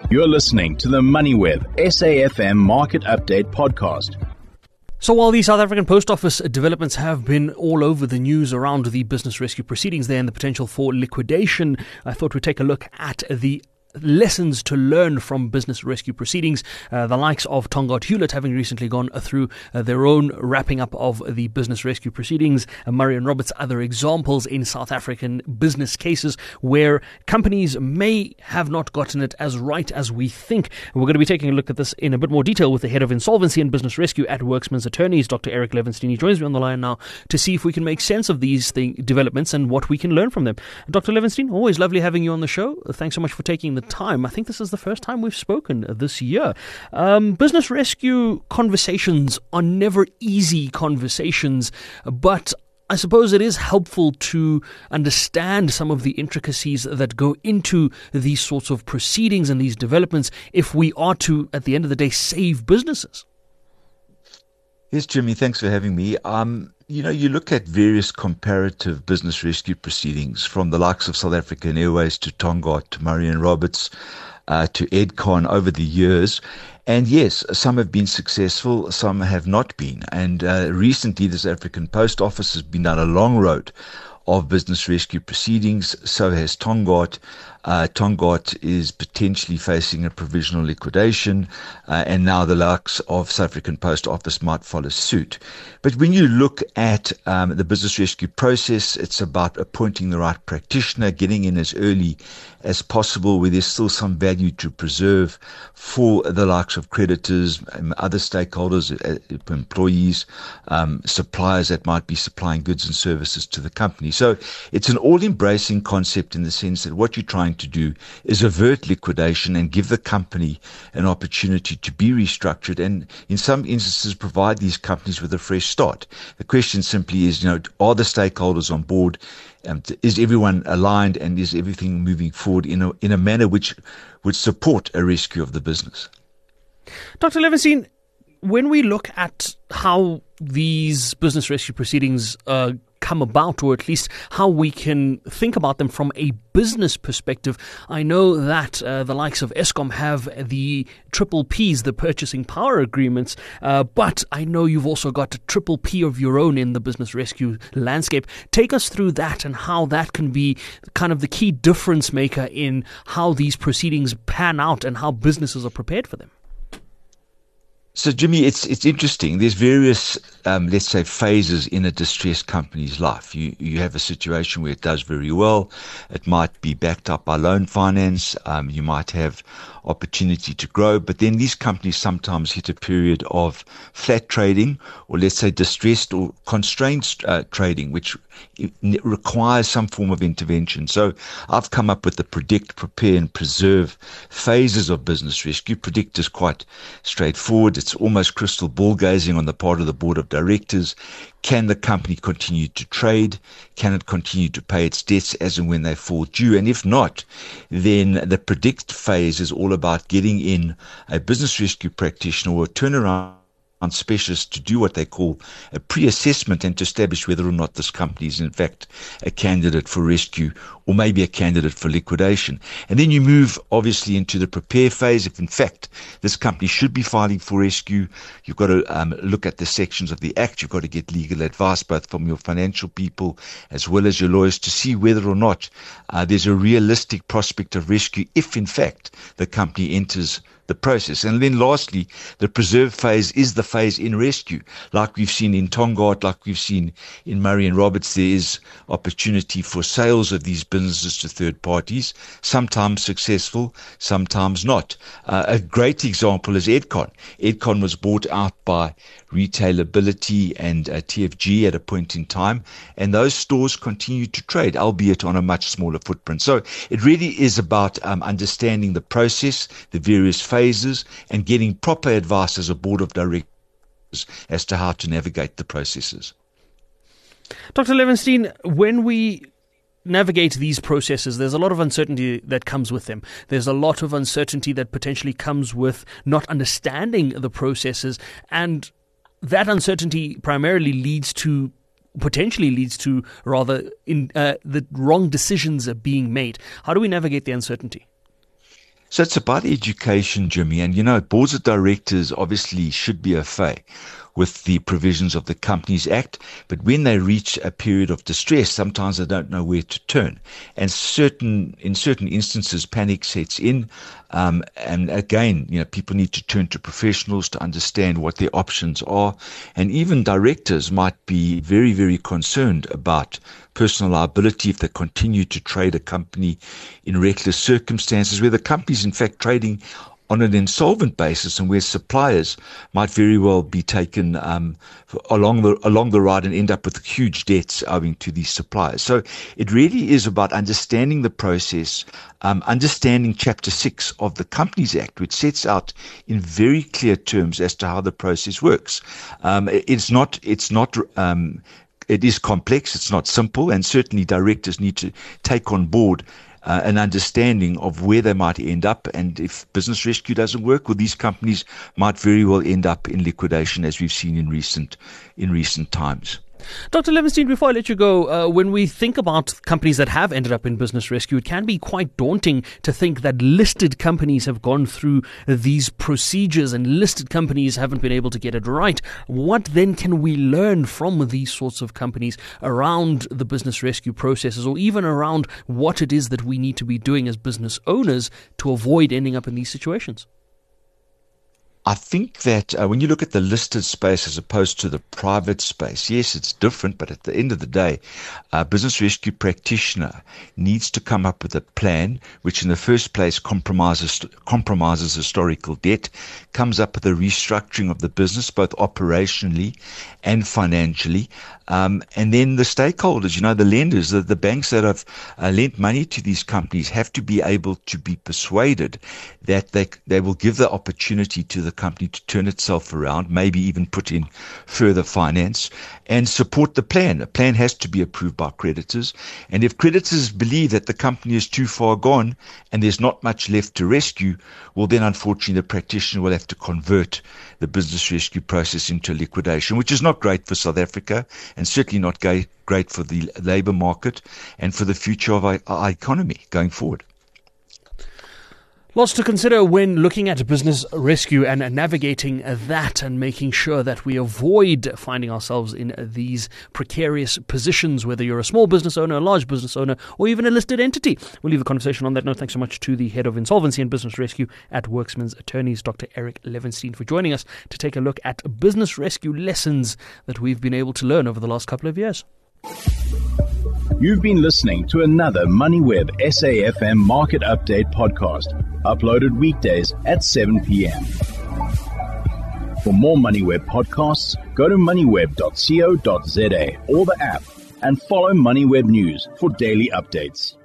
You're listening to the MoneyWeb SAFM Market Update Podcast. So while the South African Post Office developments have been all over the news around the business rescue proceedings there and the potential for liquidation, I thought we'd take a look at the lessons to learn from business rescue proceedings. The likes of Tongaat Hewlett having recently gone through their own wrapping up of the business rescue proceedings. Murray and Roberts, other examples in South African business cases where companies may have not gotten it as right as we think. We're going to be taking a look at this in a bit more detail with the head of insolvency and business rescue at Worksman's Attorneys, Dr. Eric Levenstein. He joins me on the line now to see if we can make sense of these developments and what we can learn from them. Dr. Levenstein, always lovely having you on the show. Thanks so much for taking the time. I think this is the first time we've spoken this year. Business rescue conversations are never easy conversations, but I suppose it is helpful to understand some of the intricacies that go into these sorts of proceedings and these developments if we are to, at the end of the day, save businesses. Yes, Jimmy, thanks for having me. You look at various comparative business rescue proceedings from the likes of South African Airways to Tongaat, to Murray and Roberts, to Edcon over the years. And yes, some have been successful, some have not been. And recently, the South African Post Office has been down a long road of business rescue proceedings. So has Tongaat. Tongaat is potentially facing a provisional liquidation, and now the likes of South African Post Office might follow suit. But when you look at the business rescue process, it's about appointing the right practitioner, getting in as early as possible where there's still some value to preserve for the likes of creditors, other stakeholders, employees, suppliers that might be supplying goods and services to the company. So it's an all-embracing concept in the sense that what you're trying to do is avert liquidation and give the company an opportunity to be restructured and in some instances provide these companies with a fresh start. The question simply is, are the stakeholders on board? Is everyone aligned, and is everything moving forward in a manner which would support a rescue of the business? Dr. Levenstein, when we look at how these business rescue proceedings come about, or at least how we can think about them from a business perspective, I know that the likes of Eskom have the triple Ps, the purchasing power agreements, but I know you've also got a triple P of your own in the business rescue landscape. Take us through that and how that can be kind of the key difference maker in how these proceedings pan out and how businesses are prepared for them. So, Jimmy, it's interesting. There's various, let's say, phases in a distressed company's life. You have a situation where it does very well. It might be backed up by loan finance. You might have opportunity to grow. But then these companies sometimes hit a period of flat trading, or let's say distressed or constrained trading, which requires some form of intervention. So I've come up with the predict, prepare and preserve phases of business rescue. Predict is quite straightforward. It's almost crystal ball gazing on the part of the board of directors. Can the company continue to trade? Can it continue to pay its debts as and when they fall due? And if not, then the predict phase is all about getting in a business rescue practitioner or a turnaround specialists to do what they call a pre-assessment and to establish whether or not this company is in fact a candidate for rescue or maybe a candidate for liquidation. And then you move obviously into the prepare phase. If in fact this company should be filing for rescue, you've got to look at the sections of the Act. You've got to get legal advice both from your financial people as well as your lawyers to see whether or not there's a realistic prospect of rescue if in fact the company enters the process. And then lastly, the preserve phase is the phase in rescue. Like we've seen in Tongaat, like we've seen in Murray and Roberts, there is opportunity for sales of these businesses to third parties, sometimes successful, sometimes not. A great example is Edcon. Edcon was bought out by Retailability and TFG at a point in time, and those stores continue to trade, albeit on a much smaller footprint. So it really is about understanding the process, the various phases, and getting proper advice as a board of directors as to how to navigate the processes. Dr. Levenstein, when we navigate these processes, there's a lot of uncertainty that comes with them. There's a lot of uncertainty that potentially comes with not understanding the processes, and that uncertainty primarily potentially leads to rather the wrong decisions being made. How do we navigate the uncertainty? So it's about education, Jimmy. And, boards of directors obviously should be au fait with the provisions of the Companies Act. But when they reach a period of distress, sometimes they don't know where to turn. And in certain instances, panic sets in. And again, people need to turn to professionals to understand what their options are. And even directors might be very, very concerned about personal liability if they continue to trade a company in reckless circumstances, where the company's in fact trading on an insolvent basis, and where suppliers might very well be taken along the ride and end up with huge debts owing to these suppliers. So it really is about understanding the process, understanding Chapter 6 of the Companies Act, which sets out in very clear terms as to how the process works. It is complex, it's not simple, and certainly directors need to take on board an understanding of where they might end up, and if business rescue doesn't work, well, these companies might very well end up in liquidation, as we've seen in recent times. Dr. Levenstein, before I let you go, when we think about companies that have ended up in business rescue, it can be quite daunting to think that listed companies have gone through these procedures and listed companies haven't been able to get it right. What then can we learn from these sorts of companies around the business rescue processes, or even around what it is that we need to be doing as business owners to avoid ending up in these situations? I think that when you look at the listed space as opposed to the private space, yes, it's different, but at the end of the day, a business rescue practitioner needs to come up with a plan which in the first place compromises historical debt, comes up with a restructuring of the business, both operationally and financially, and then the stakeholders, the lenders, the banks that have lent money to these companies have to be able to be persuaded that they will give the opportunity to the company to turn itself around, maybe even put in further finance and support the plan. A plan has to be approved by creditors. And if creditors believe that the company is too far gone and there's not much left to rescue, well, then unfortunately the practitioner will have to convert the business rescue process into liquidation, which is not great for South Africa and certainly not great for the labour market and for the future of our economy going forward. Lots to consider when looking at business rescue and navigating that and making sure that we avoid finding ourselves in these precarious positions, whether you're a small business owner, a large business owner, or even a listed entity. We'll leave the conversation on that note. Thanks so much to the Head of Insolvency and Business Rescue at Worksman's Attorneys, Dr. Eric Levenstein, for joining us to take a look at business rescue lessons that we've been able to learn over the last couple of years. You've been listening to another MoneyWeb SAFM Market Update podcast, uploaded weekdays at 7 p.m. For more MoneyWeb podcasts, go to moneyweb.co.za or the app and follow MoneyWeb News for daily updates.